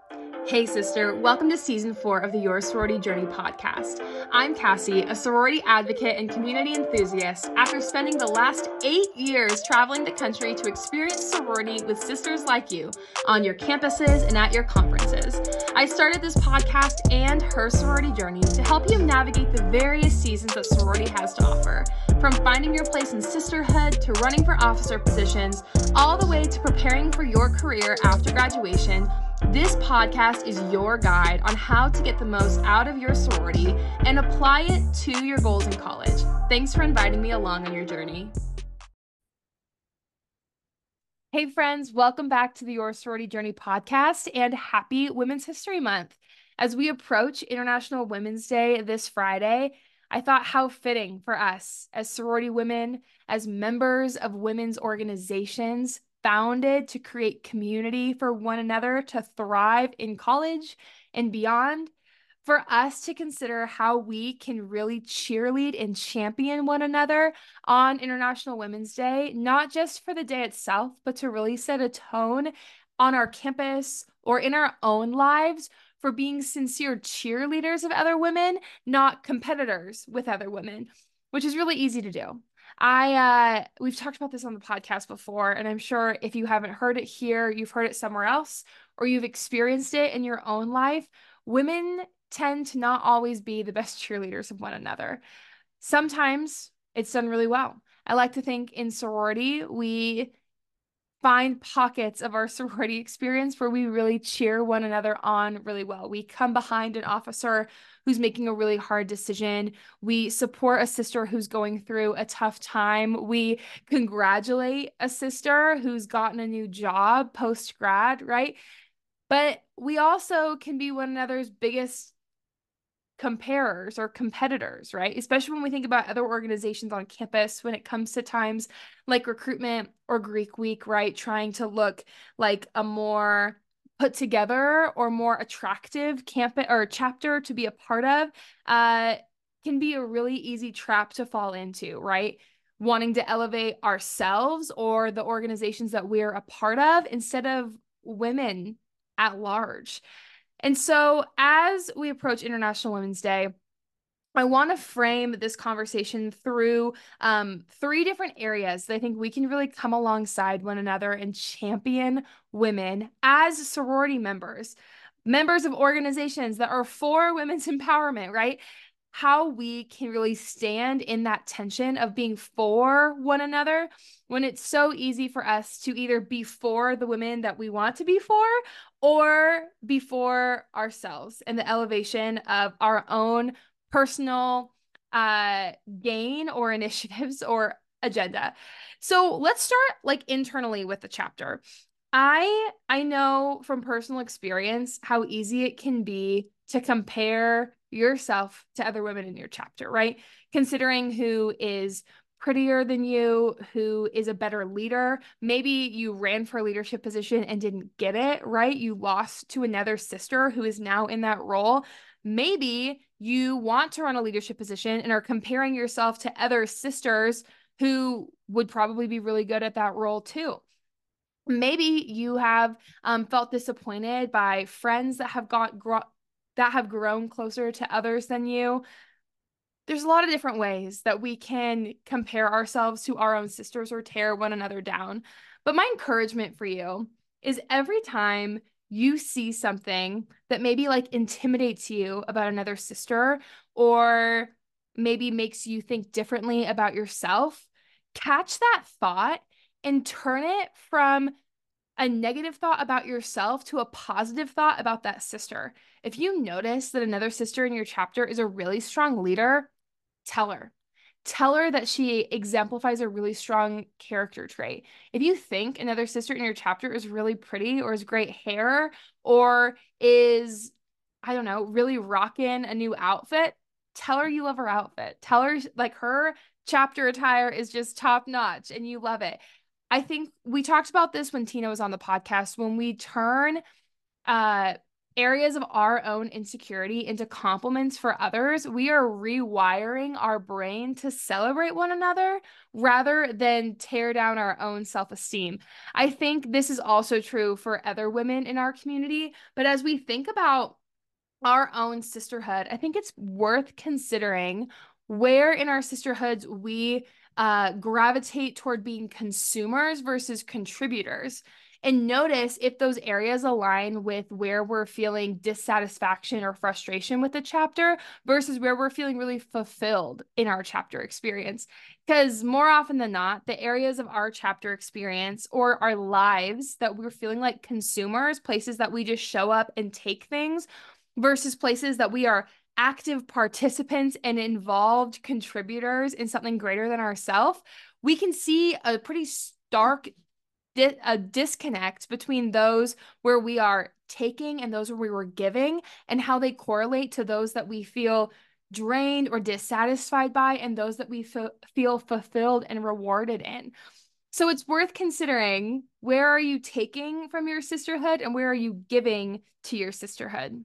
Hey sister, welcome to season 4 of the Your Sorority Journey podcast. I'm Cassie, a sorority advocate and community enthusiast after spending the last 8 years traveling the country to experience sorority with sisters like you on your campuses and at your conferences. I started this podcast and her sorority journey to help you navigate the various seasons that sorority has to offer, from finding your place in sisterhood to running for officer positions, all the way to preparing for your career after graduation. This podcast is your guide on how to get the most out of your sorority and apply it to your goals in college. Thanks for inviting me along on your journey. Hey friends, welcome back to the Your Sorority Journey podcast and happy Women's History Month. As we approach International Women's Day this Friday, I thought how fitting for us as sorority women, as members of women's organizations, founded to create community for one another to thrive in college and beyond, for us to consider how we can really cheerlead and champion one another on International Women's Day, not just for the day itself, but to really set a tone on our campus or in our own lives for being sincere cheerleaders of other women, not competitors with other women, which is really easy to do. We've talked about this on the podcast before, and I'm sure if you haven't heard it here, you've heard it somewhere else, or you've experienced it in your own life. Women tend to not always be the best cheerleaders of one another. Sometimes it's done really well. I like to think in sorority, we find pockets of our sorority experience where we really cheer one another on really well. We come behind an officer who's making a really hard decision. We support a sister who's going through a tough time. We congratulate a sister who's gotten a new job post-grad, right? But we also can be one another's biggest comparers or competitors, right? Especially when we think about other organizations on campus when it comes to times like recruitment or Greek Week, right? Trying to look like a more put together or more attractive campus or chapter to be a part of, can be a really easy trap to fall into, right? Wanting to elevate ourselves or the organizations that we're a part of instead of women at large. And so, as we approach International Women's Day, I want to frame this conversation through 3 different areas that I think we can really come alongside one another and champion women as sorority members, members of organizations that are for women's empowerment, right? How we can really stand in that tension of being for one another when it's so easy for us to either be for the women that we want to be for or be for ourselves and the elevation of our own personal gain or initiatives or agenda. So let's start like internally with the chapter. I know from personal experience how easy it can be to compare yourself to other women in your chapter, right? Considering who is prettier than you, who is a better leader. Maybe you ran for a leadership position and didn't get it, right? You lost to another sister who is now in that role. Maybe you want to run a leadership position and are comparing yourself to other sisters who would probably be really good at that role too. Maybe you have felt disappointed by friends that have grown closer to others than you. There's a lot of different ways that we can compare ourselves to our own sisters or tear one another down. But my encouragement for you is every time you see something that maybe like intimidates you about another sister or maybe makes you think differently about yourself, catch that thought and turn it from a negative thought about yourself to a positive thought about that sister. If you notice that another sister in your chapter is a really strong leader, tell her. Tell her that she exemplifies a really strong character trait. If you think another sister in your chapter is really pretty or has great hair or is, I don't know, really rocking a new outfit, tell her you love her outfit. Tell her like her chapter attire is just top notch and you love it. I think we talked about this when Tina was on the podcast. When we turn uh areas of our own insecurity into compliments for others, we are rewiring our brain to celebrate one another rather than tear down our own self-esteem. I think this is also true for other women in our community, but as we think about our own sisterhood, I think it's worth considering where in our sisterhoods we gravitate toward being consumers versus contributors. And notice if those areas align with where we're feeling dissatisfaction or frustration with the chapter versus where we're feeling really fulfilled in our chapter experience. Because more often than not, the areas of our chapter experience or our lives that we're feeling like consumers, places that we just show up and take things, versus places that we are active participants and involved contributors in something greater than ourselves, we can see a pretty stark a disconnect between those where we are taking and those where we were giving, and how they correlate to those that we feel drained or dissatisfied by and those that we feel fulfilled and rewarded in. So it's worth considering, where are you taking from your sisterhood and where are you giving to your sisterhood?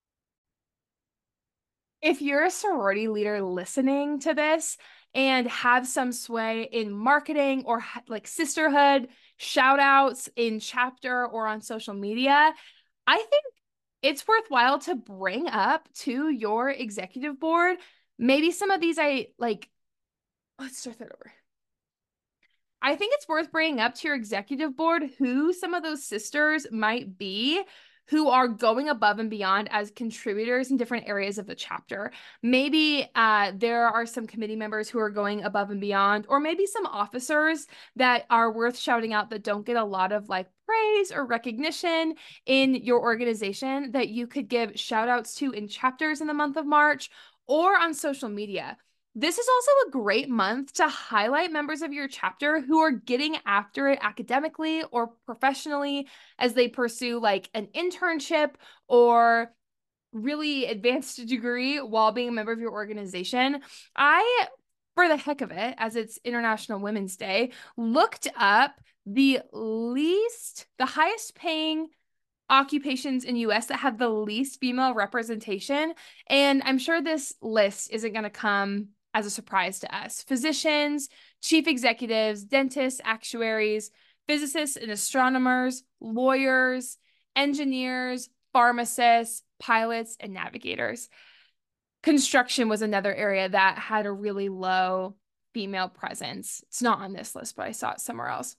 If you're a sorority leader listening to this and have some sway in marketing or like sisterhood shout outs in chapter or on social media, I think it's worthwhile to bring up to your executive board maybe some of these let's start that over. I think it's worth bringing up to your executive board who some of those sisters might be who are going above and beyond as contributors in different areas of the chapter. Maybe there are some committee members who are going above and beyond, or maybe some officers that are worth shouting out that don't get a lot of like praise or recognition in your organization that you could give shout outs to in chapters in the month of March or on social media. This is also a great month to highlight members of your chapter who are getting after it academically or professionally as they pursue like an internship or really advanced degree while being a member of your organization. I, for the heck of it, as it's International Women's Day, looked up the highest paying occupations in US that have the least female representation. And I'm sure this list isn't going to come as a surprise to us. Physicians, chief executives, dentists, actuaries, physicists and astronomers, lawyers, engineers, pharmacists, pilots, and navigators. Construction was another area that had a really low female presence. It's not on this list, but I saw it somewhere else.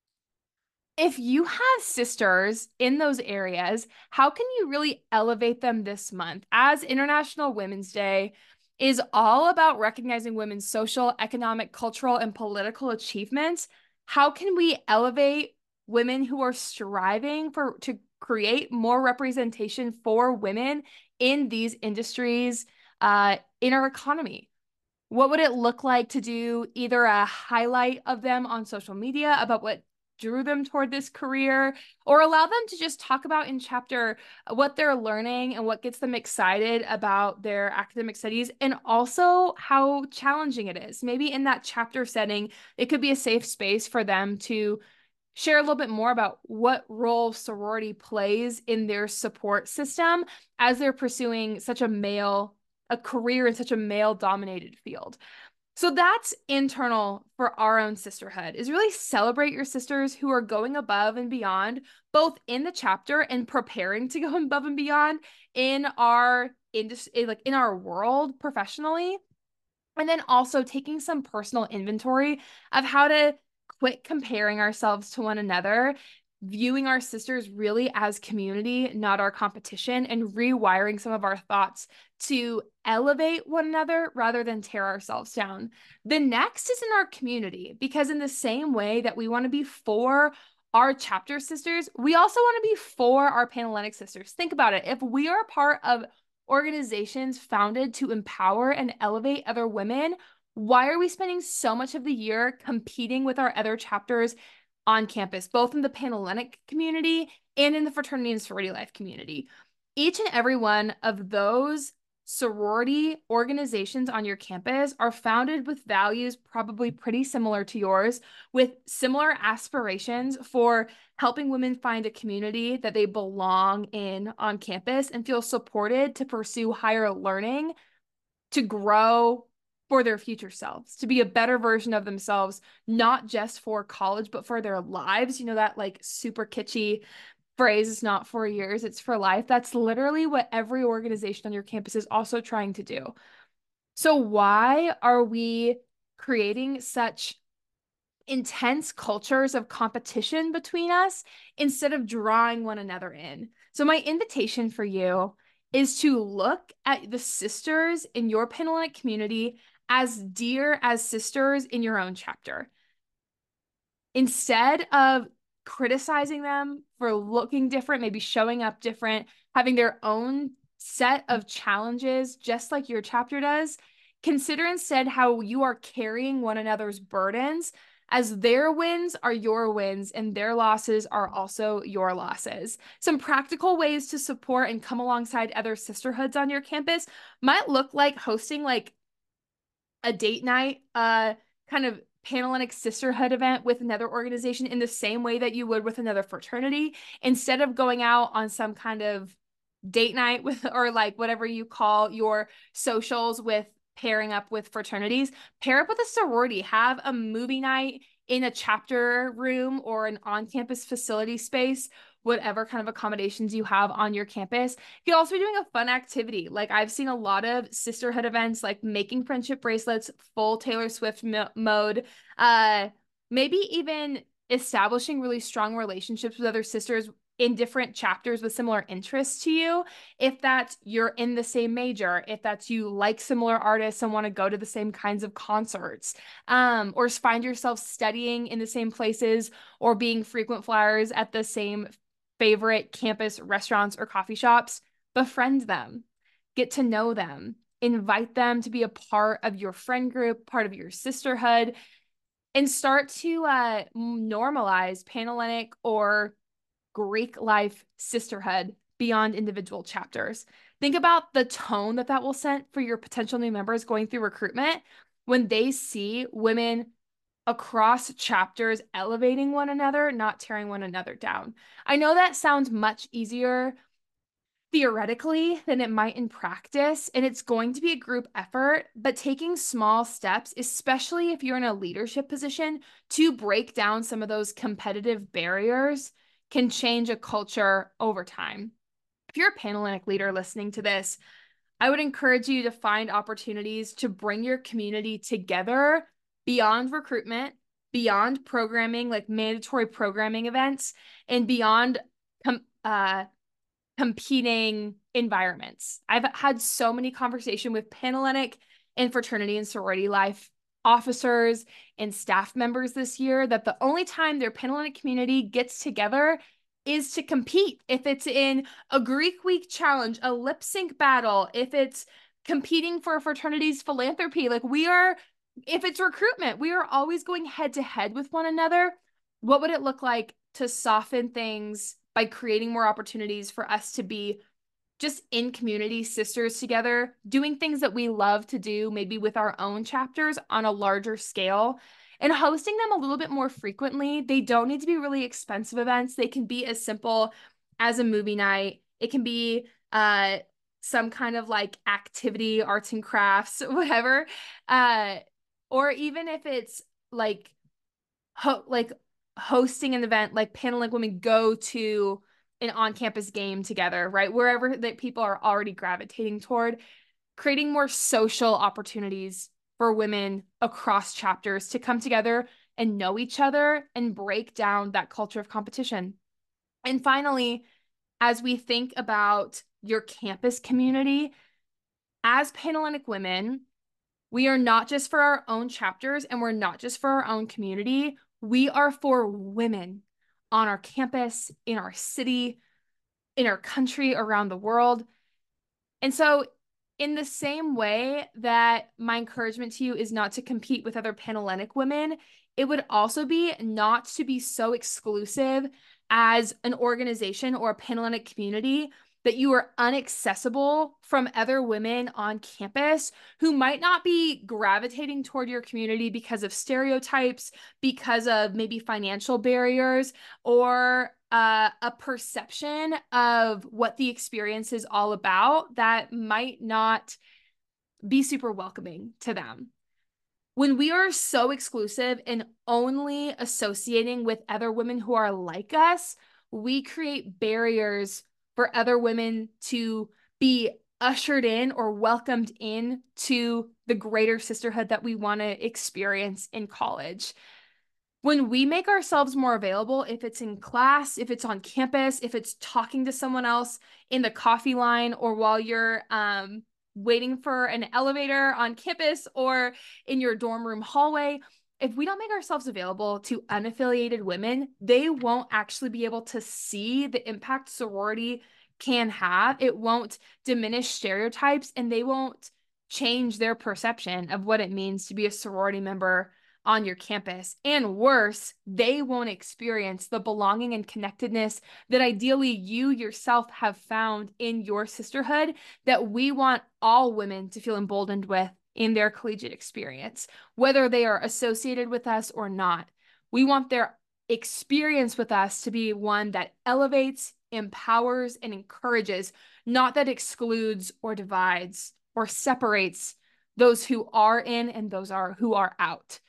If you have sisters in those areas, how can you really elevate them this month? As International Women's Day is all about recognizing women's social, economic, cultural, and political achievements, how can we elevate women who are striving to create more representation for women in these industries in our economy? What would it look like to do either a highlight of them on social media about what drew them toward this career, or allow them to just talk about in chapter what they're learning and what gets them excited about their academic studies, and also how challenging it is. Maybe in that chapter setting, it could be a safe space for them to share a little bit more about what role sorority plays in their support system as they're pursuing a career in such a male-dominated field. So that's internal for our own sisterhood, is really celebrate your sisters who are going above and beyond, both in the chapter and preparing to go above and beyond in our industry, like in our world professionally. And then also taking some personal inventory of how to quit comparing ourselves to one another, viewing our sisters really as community, not our competition, and rewiring some of our thoughts to elevate one another rather than tear ourselves down. The next is in our community, because in the same way that we want to be for our chapter sisters, we also want to be for our Panhellenic sisters. Think about it. If we are part of organizations founded to empower and elevate other women, why are we spending so much of the year competing with our other chapters on campus, both in the Panhellenic community and in the fraternity and sorority life community? Each and every one of those sorority organizations on your campus are founded with values probably pretty similar to yours, with similar aspirations for helping women find a community that they belong in on campus and feel supported to pursue higher learning, to grow for their future selves, to be a better version of themselves, not just for college, but for their lives. You know, that like super kitschy phrase is not 4 years, it's for life. That's literally what every organization on your campus is also trying to do. So why are we creating such intense cultures of competition between us instead of drawing one another in? So my invitation for you is to look at the sisters in your Panhellenic community as dear as sisters in your own chapter. Instead of criticizing them for looking different, maybe showing up different, having their own set of challenges, just like your chapter does, consider instead how you are carrying one another's burdens, as their wins are your wins and their losses are also your losses. Some practical ways to support and come alongside other sisterhoods on your campus might look like hosting like a date night, kind of Panhellenic sisterhood event with another organization in the same way that you would with another fraternity, instead of going out on some kind of date night with, or like whatever you call your socials with pairing up with fraternities. Pair up with a sorority, have a movie night in a chapter room or an on-campus facility space, whatever kind of accommodations you have on your campus. You could also be doing a fun activity. Like I've seen a lot of sisterhood events, like making friendship bracelets, full Taylor Swift mode, maybe even establishing really strong relationships with other sisters in different chapters with similar interests to you. If that's you're in the same major, if that's you like similar artists and want to go to the same kinds of concerts, or find yourself studying in the same places or being frequent flyers at the same favorite campus restaurants or coffee shops, befriend them, get to know them, invite them to be a part of your friend group, part of your sisterhood, and start to normalize Panhellenic or Greek life sisterhood beyond individual chapters. Think about the tone that that will set for your potential new members going through recruitment when they see women across chapters elevating one another, not tearing one another down. I know that sounds much easier theoretically than it might in practice, and it's going to be a group effort, but taking small steps, especially if you're in a leadership position, to break down some of those competitive barriers can change a culture over time. If you're a Panhellenic leader listening to this, I would encourage you to find opportunities to bring your community together beyond recruitment, beyond programming, like mandatory programming events, and beyond competing environments. I've had so many conversations with Panhellenic and fraternity and sorority life officers and staff members this year that the only time their Panhellenic community gets together is to compete. If it's in a Greek Week challenge, a lip sync battle, if it's competing for a fraternity's philanthropy, like if it's recruitment, we are always going head to head with one another. What would it look like to soften things by creating more opportunities for us to be just in community sisters together, doing things that we love to do, maybe with our own chapters on a larger scale, and hosting them a little bit more frequently? They don't need to be really expensive events. They can be as simple as a movie night. It can be some kind of like activity, arts and crafts, whatever. Or even if it's like hosting an event like Panhellenic Women go to an on-campus game together, right? Wherever that people are already gravitating toward, creating more social opportunities for women across chapters to come together and know each other and break down that culture of competition. And finally, as we think about your campus community, as Panhellenic women, we are not just for our own chapters and we're not just for our own community. We are for women on our campus, in our city, in our country, around the world. And so, in the same way that my encouragement to you is not to compete with other Panhellenic women, it would also be not to be so exclusive as an organization or a Panhellenic community that you are inaccessible from other women on campus who might not be gravitating toward your community because of stereotypes, because of maybe financial barriers, or a perception of what the experience is all about that might not be super welcoming to them. When we are so exclusive and only associating with other women who are like us, we create barriers for other women to be ushered in or welcomed in to the greater sisterhood that we want to experience in college. When we make ourselves more available, if it's in class, if it's on campus, if it's talking to someone else in the coffee line, or while you're waiting for an elevator on campus or in your dorm room hallway, if we don't make ourselves available to unaffiliated women, they won't actually be able to see the impact sorority can have. It won't diminish stereotypes, and they won't change their perception of what it means to be a sorority member on your campus. And worse, they won't experience the belonging and connectedness that ideally you yourself have found in your sisterhood that we want all women to feel emboldened with in their collegiate experience, whether they are associated with us or not. We want their experience with us to be one that elevates, empowers, and encourages, not that excludes or divides or separates those who are in and those who are out.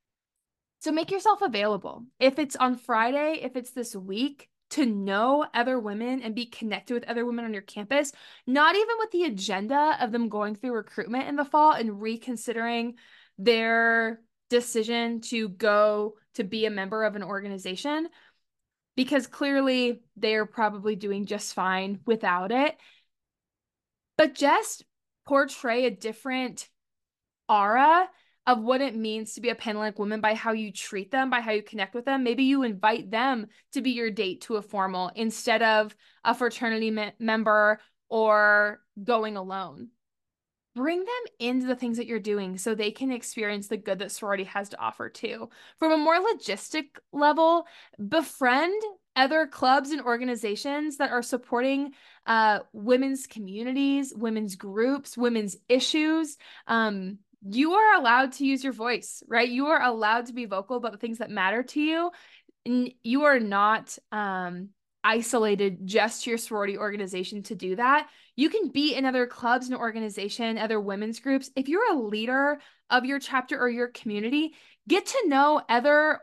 So make yourself available. If it's on Friday, if it's this week, to know other women and be connected with other women on your campus, not even with the agenda of them going through recruitment in the fall and reconsidering their decision to go to be a member of an organization, because clearly they're probably doing just fine without it. But just portray a different aura of what it means to be a Panhellenic woman by how you treat them, by how you connect with them. Maybe you invite them to be your date to a formal instead of a fraternity member or going alone. Bring them into the things that you're doing so they can experience the good that sorority has to offer too. From a more logistic level, befriend other clubs and organizations that are supporting women's communities, women's groups, women's issues. You are allowed to use your voice, right? You are allowed to be vocal about the things that matter to you. And you are not isolated just to your sorority organization to do that. You can be in other clubs and organization, other women's groups. If you're a leader of your chapter or your community, get to know other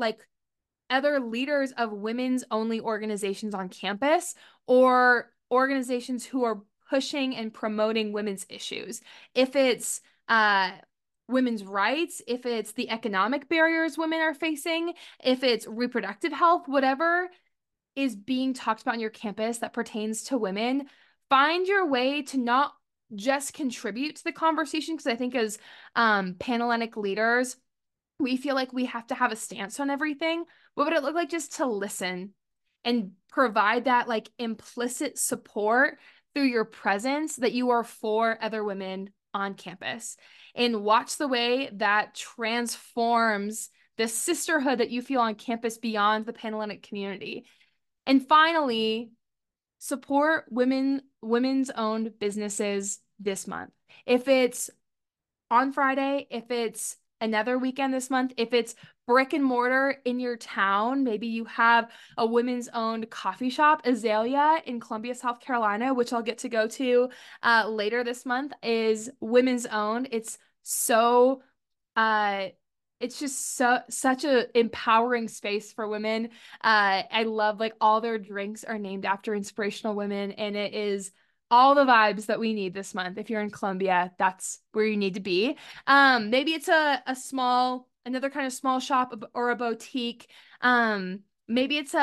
leaders of women's only organizations on campus or organizations who are pushing and promoting women's issues. If it's women's rights, if it's the economic barriers women are facing, if it's reproductive health, whatever is being talked about on your campus that pertains to women, find your way to not just contribute to the conversation, because I think as Panhellenic leaders, we feel like we have to have a stance on everything. What would it look like just to listen and provide that like implicit support through your presence that you are for other women on campus, and watch the way that transforms the sisterhood that you feel on campus beyond the Panhellenic community. And finally, support women's owned businesses this month. If it's on Friday, if it's another weekend this month, if it's brick and mortar in your town, maybe you have a women's owned coffee shop. Azalea in Columbia, South Carolina, which I'll get to go to later this month, is women's owned. It's so it's just such a empowering space for women. I love like all their drinks are named after inspirational women, and it is all the vibes that we need this month. If you're in Columbia, that's where you need to be. Maybe it's another kind of small shop or a boutique. Maybe it's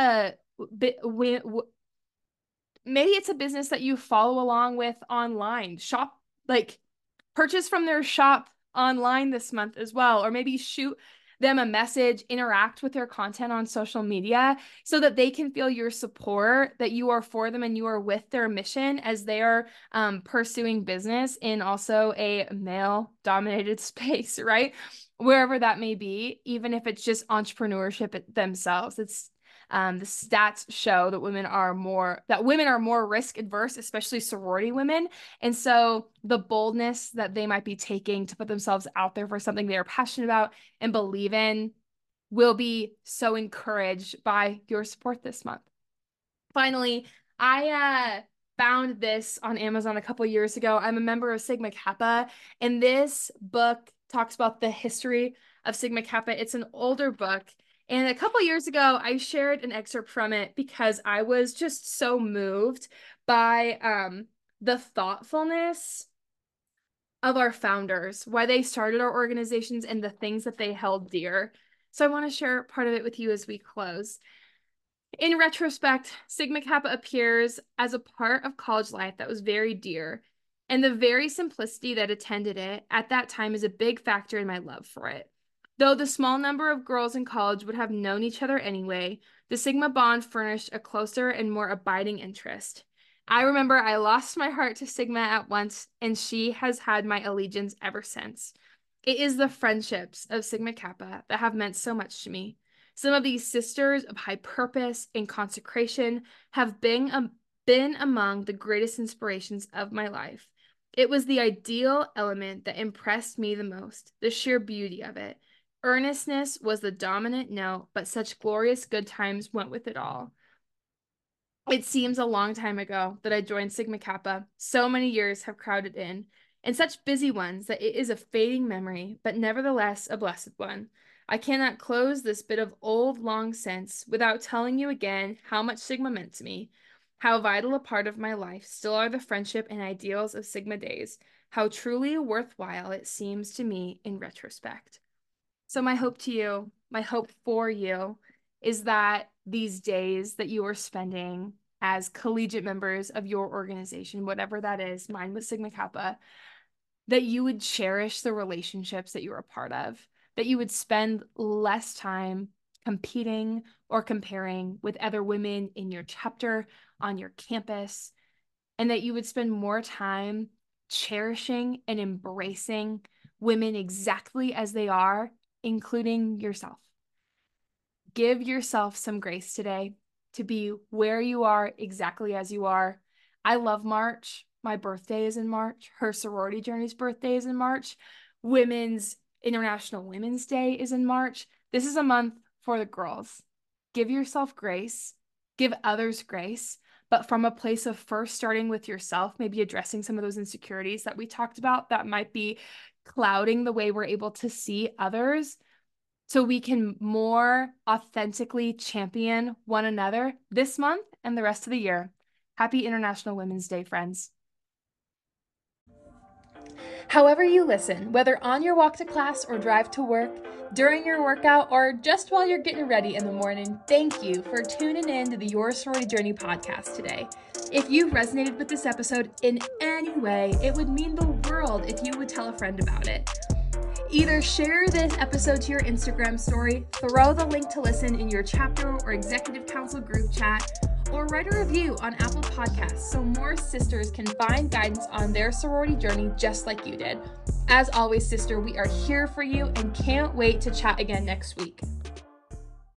maybe it's a business that you follow along with online. Purchase from their shop online this month as well, or maybe shoot them a message, interact with their content on social media so that they can feel your support, that you are for them and you are with their mission as they are pursuing business in also a male-dominated space, right? Wherever that may be, even if it's just entrepreneurship themselves. It's The stats show that women are more risk adverse, especially sorority women. And so the boldness that they might be taking to put themselves out there for something they are passionate about and believe in will be so encouraged by your support this month. Finally, I found this on Amazon a couple years ago. I'm a member of Sigma Kappa, and this book talks about the history of Sigma Kappa. It's an older book, and a couple years ago, I shared an excerpt from it because I was just so moved by the thoughtfulness of our founders, why they started our organizations, and the things that they held dear. So I want to share part of it with you as we close. In retrospect, Sigma Kappa appears as a part of college life that was very dear, and the very simplicity that attended it at that time is a big factor in my love for it. Though the small number of girls in college would have known each other anyway, the Sigma bond furnished a closer and more abiding interest. I remember I lost my heart to Sigma at once, and she has had my allegiance ever since. It is the friendships of Sigma Kappa that have meant so much to me. Some of these sisters of high purpose and consecration have been among the greatest inspirations of my life. It was the ideal element that impressed me the most, the sheer beauty of it. Earnestness was the dominant note, but such glorious good times went with it all. It seems a long time ago that I joined Sigma Kappa. So many years have crowded in, and such busy ones that it is a fading memory, but nevertheless a blessed one. I cannot close this bit of old long sense without telling you again how much Sigma meant to me, how vital a part of my life still are the friendship and ideals of Sigma days, how truly worthwhile it seems to me in retrospect. So my hope to you, my hope for you, is that these days that you are spending as collegiate members of your organization, whatever that is, mine was Sigma Kappa, that you would cherish the relationships that you're a part of, that you would spend less time competing or comparing with other women in your chapter, on your campus, and that you would spend more time cherishing and embracing women exactly as they are, including yourself. Give yourself some grace today to be where you are exactly as you are. I love March. My birthday is in March. Her sorority journey's birthday is in March. International Women's Day is in March. This is a month for the girls. Give yourself grace. Give others grace. But from a place of first starting with yourself, maybe addressing some of those insecurities that we talked about that might be clouding the way we're able to see others, so we can more authentically champion one another this month and the rest of the year. Happy International Women's Day, friends. However you listen, whether on your walk to class or drive to work, during your workout, or just while you're getting ready in the morning, thank you for tuning in to the Your Sorority Journey podcast today. If you resonated with this episode in any way, it would mean the world if you would tell a friend about it. Either share this episode to your Instagram story, throw the link to listen in your chapter or executive council group chat, or write a review on Apple Podcasts so more sisters can find guidance on their sorority journey just like you did. As always, sister, we are here for you and can't wait to chat again next week.